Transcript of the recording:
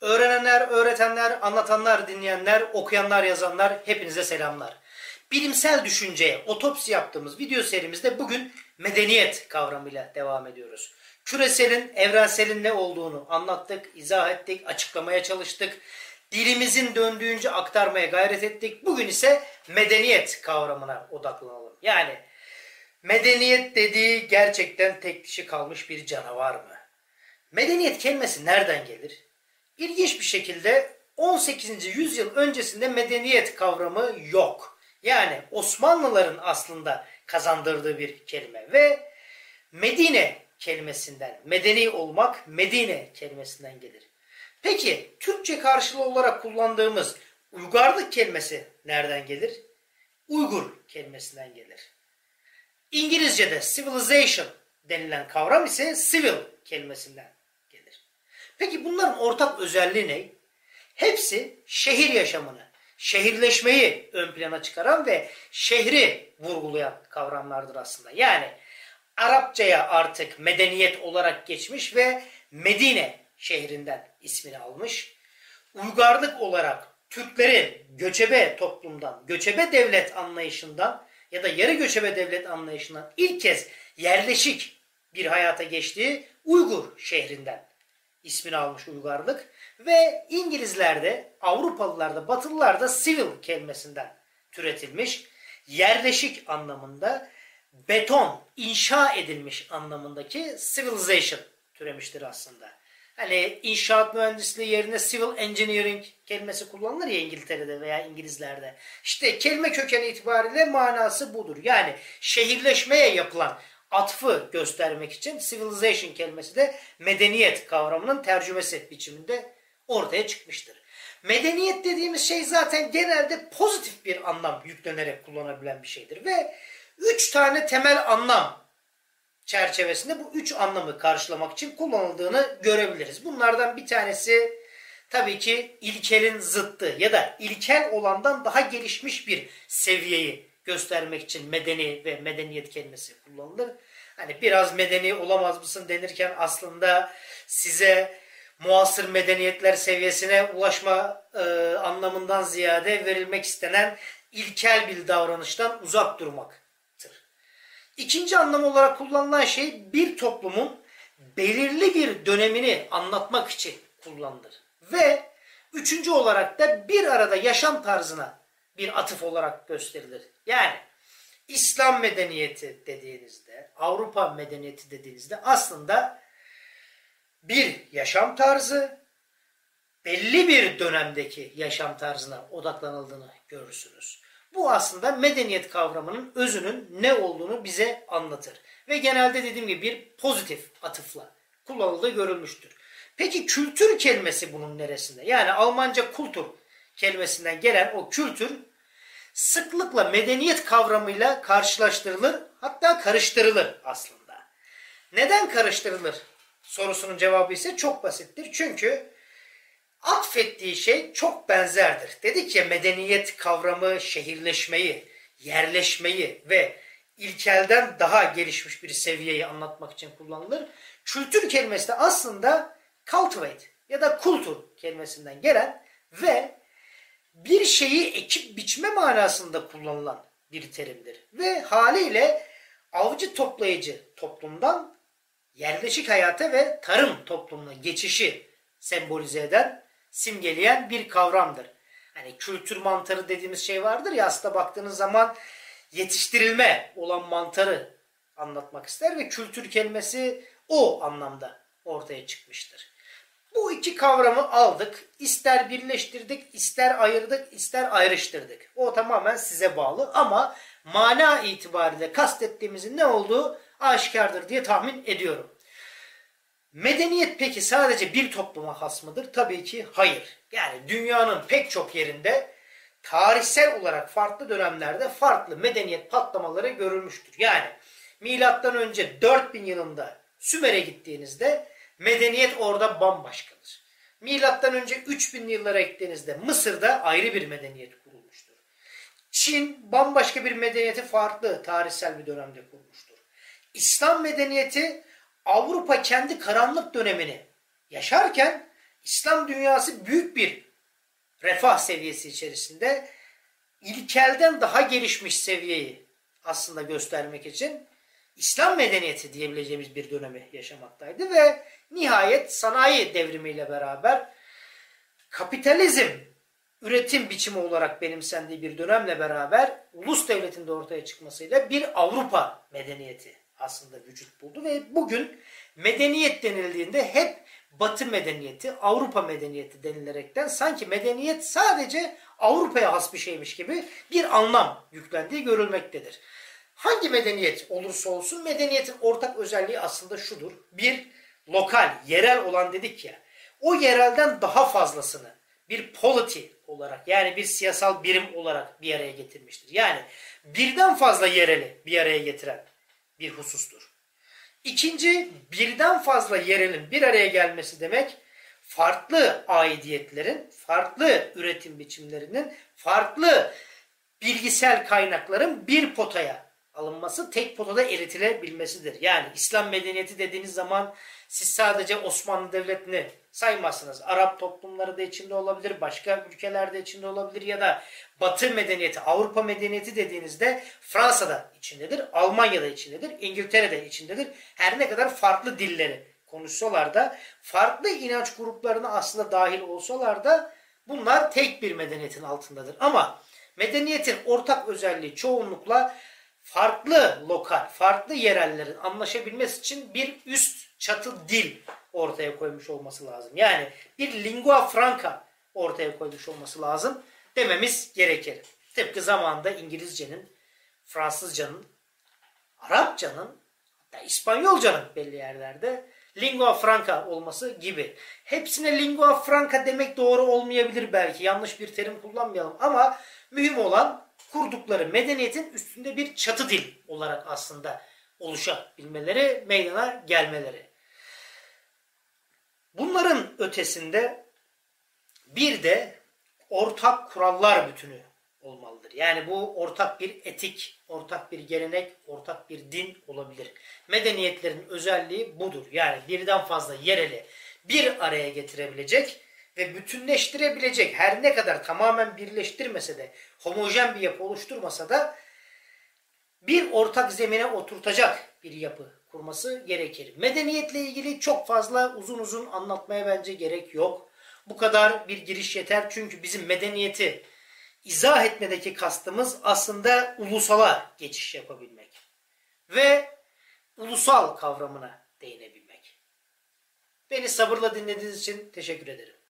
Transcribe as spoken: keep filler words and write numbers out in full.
Öğrenenler, öğretenler, anlatanlar, dinleyenler, okuyanlar, yazanlar hepinize selamlar. Bilimsel düşünceye otopsi yaptığımız video serimizde bugün medeniyet kavramıyla devam ediyoruz. Küreselin, evrenselin ne olduğunu anlattık, izah ettik, açıklamaya çalıştık. Dilimizin döndüğünce aktarmaya gayret ettik. Bugün ise medeniyet kavramına odaklanalım. Yani medeniyet dediği gerçekten tek dişi kalmış bir canavar mı? Medeniyet kelimesi nereden gelir? İlginç bir şekilde on sekizinci yüzyıl öncesinde medeniyet kavramı yok. Yani Osmanlıların aslında kazandırdığı bir kelime ve Medine kelimesinden, medeni olmak Medine kelimesinden gelir. Peki Türkçe karşılığı olarak kullandığımız uygarlık kelimesi nereden gelir? Uygur kelimesinden gelir. İngilizce'de civilization denilen kavram ise civil kelimesinden gelir. Peki bunların ortak özelliği ne? Hepsi şehir yaşamını, şehirleşmeyi ön plana çıkaran ve şehri vurgulayan kavramlardır aslında. Yani Arapçaya artık medeniyet olarak geçmiş ve Medine şehrinden ismini almış. Uygarlık olarak Türklerin göçebe toplumdan, göçebe devlet anlayışından ya da yarı göçebe devlet anlayışından ilk kez yerleşik bir hayata geçtiği Uygur şehrinden ismini almış uygarlık. Ve İngilizlerde, Avrupalılarda, Batılılarda civil kelimesinden türetilmiş. Yerleşik anlamında, beton, inşa edilmiş anlamındaki civilization türemiştir aslında. Hani inşaat mühendisliği yerine civil engineering kelimesi kullanılır ya İngiltere'de veya İngilizlerde. İşte kelime kökeni itibariyle manası budur. Yani şehirleşmeye yapılan atfı göstermek için civilization kelimesi de medeniyet kavramının tercümesi biçiminde ortaya çıkmıştır. Medeniyet dediğimiz şey zaten genelde pozitif bir anlam yüklenerek kullanabilen bir şeydir. Ve üç tane temel anlam çerçevesinde bu üç anlamı karşılamak için kullanıldığını görebiliriz. Bunlardan bir tanesi tabii ki ilkelin zıttı ya da ilkel olandan daha gelişmiş bir seviyeyi göstermek için medeni ve medeniyet kelimesi kullanılır. Hani biraz medeni olamaz mısın denirken aslında size muasır medeniyetler seviyesine ulaşma e, anlamından ziyade verilmek istenen ilkel bir davranıştan uzak durmaktır. İkinci anlam olarak kullanılan şey bir toplumun belirli bir dönemini anlatmak için kullanılır. Ve üçüncü olarak da bir arada yaşam tarzına bir atıf olarak gösterilir. Yani İslam medeniyeti dediğinizde, Avrupa medeniyeti dediğinizde aslında bir yaşam tarzı, belli bir dönemdeki yaşam tarzına odaklanıldığını görürsünüz. Bu aslında medeniyet kavramının özünün ne olduğunu bize anlatır. Ve genelde dediğim gibi bir pozitif atıfla kullanıldığı görülmüştür. Peki kültür kelimesi bunun neresinde? Yani Almanca kultur kelimesinden gelen o kültür sıklıkla medeniyet kavramıyla karşılaştırılır, hatta karıştırılır aslında. Neden karıştırılır sorusunun cevabı ise çok basittir. Çünkü atfettiği şey çok benzerdir. Dedik ya medeniyet kavramı şehirleşmeyi, yerleşmeyi ve ilkelden daha gelişmiş bir seviyeyi anlatmak için kullanılır. Kültür kelimesi de aslında cultivate ya da kultur kelimesinden gelen ve bir şeyi ekip biçme manasında kullanılan bir terimdir. Ve haliyle avcı toplayıcı toplumdan yerleşik hayata ve tarım toplumuna geçişi sembolize eden, simgeleyen bir kavramdır. Hani kültür mantarı dediğimiz şey vardır ya, aslında baktığınız zaman yetiştirilme olan mantarı anlatmak ister ve kültür kelimesi o anlamda ortaya çıkmıştır. Bu iki kavramı aldık, ister birleştirdik, ister ayırdık, ister ayrıştırdık. O tamamen size bağlı ama mana itibariyle kastettiğimizin ne olduğu aşikardır diye tahmin ediyorum. Medeniyet peki sadece bir topluma has mıdır? Tabii ki hayır. Yani dünyanın pek çok yerinde tarihsel olarak farklı dönemlerde farklı medeniyet patlamaları görülmüştür. Yani milattan önce dört bin yılında Sümer'e gittiğinizde medeniyet orada bambaşkadır. Milattan önce üç bin yıllara gittiğinizde Mısır'da ayrı bir medeniyet kurulmuştur. Çin bambaşka bir medeniyeti farklı tarihsel bir dönemde kurmuştur. İslam medeniyeti Avrupa kendi karanlık dönemini yaşarken İslam dünyası büyük bir refah seviyesi içerisinde ilkelden daha gelişmiş seviyeyi aslında göstermek için İslam medeniyeti diyebileceğimiz bir dönemi yaşamaktaydı ve nihayet sanayi devrimiyle beraber kapitalizm üretim biçimi olarak benimsendiği bir dönemle beraber ulus devletin de ortaya çıkmasıyla bir Avrupa medeniyeti aslında vücut buldu ve bugün medeniyet denildiğinde hep Batı medeniyeti, Avrupa medeniyeti denilerekten sanki medeniyet sadece Avrupa'ya has bir şeymiş gibi bir anlam yüklendiği görülmektedir. Hangi medeniyet olursa olsun medeniyetin ortak özelliği aslında şudur. Bir, lokal, yerel olan dedik ya, o yerelden daha fazlasını bir polity olarak yani bir siyasal birim olarak bir araya getirmiştir. Yani birden fazla yereli bir araya getiren bir husustur. İkinci, birden fazla yerelin bir araya gelmesi demek farklı aidiyetlerin, farklı üretim biçimlerinin, farklı bilgisel kaynakların bir potaya alınması, tek potada eritilebilmesidir. Yani İslam medeniyeti dediğiniz zaman siz sadece Osmanlı Devleti'ni saymazsınız. Arap toplumları da içinde olabilir, başka ülkeler de içinde olabilir ya da Batı medeniyeti, Avrupa medeniyeti dediğinizde Fransa'da içindedir, Almanya'da içindedir, İngiltere'de içindedir. Her ne kadar farklı dilleri konuşsalar da, farklı inanç gruplarına aslında dahil olsalar da bunlar tek bir medeniyetin altındadır. Ama medeniyetin ortak özelliği çoğunlukla farklı lokal, farklı yerellerin anlaşabilmesi için bir üst çatı dil ortaya koymuş olması lazım. Yani bir lingua franca ortaya koymuş olması lazım dememiz gerekir. Tıpkı zamanında İngilizcenin, Fransızcanın, Arapçanın, hatta İspanyolcanın belli yerlerde lingua franca olması gibi. Hepsine lingua franca demek doğru olmayabilir belki. Yanlış bir terim kullanmayalım ama mühim olan kurdukları medeniyetin üstünde bir çatı dil olarak aslında oluşabilmeleri, meydana gelmeleri. Bunların ötesinde bir de ortak kurallar bütünü olmalıdır. Yani bu ortak bir etik, ortak bir gelenek, ortak bir din olabilir. Medeniyetlerin özelliği budur. Yani birden fazla yereli bir araya getirebilecek ve bütünleştirebilecek, her ne kadar tamamen birleştirmese de, homojen bir yapı oluşturmasa da bir ortak zemine oturtacak bir yapı kurması gerekir. Medeniyetle ilgili çok fazla uzun uzun anlatmaya bence gerek yok. Bu kadar bir giriş yeter çünkü bizim medeniyeti izah etmedeki kastımız aslında ulusala geçiş yapabilmek ve ulusal kavramına değinebilmek. Beni sabırla dinlediğiniz için teşekkür ederim.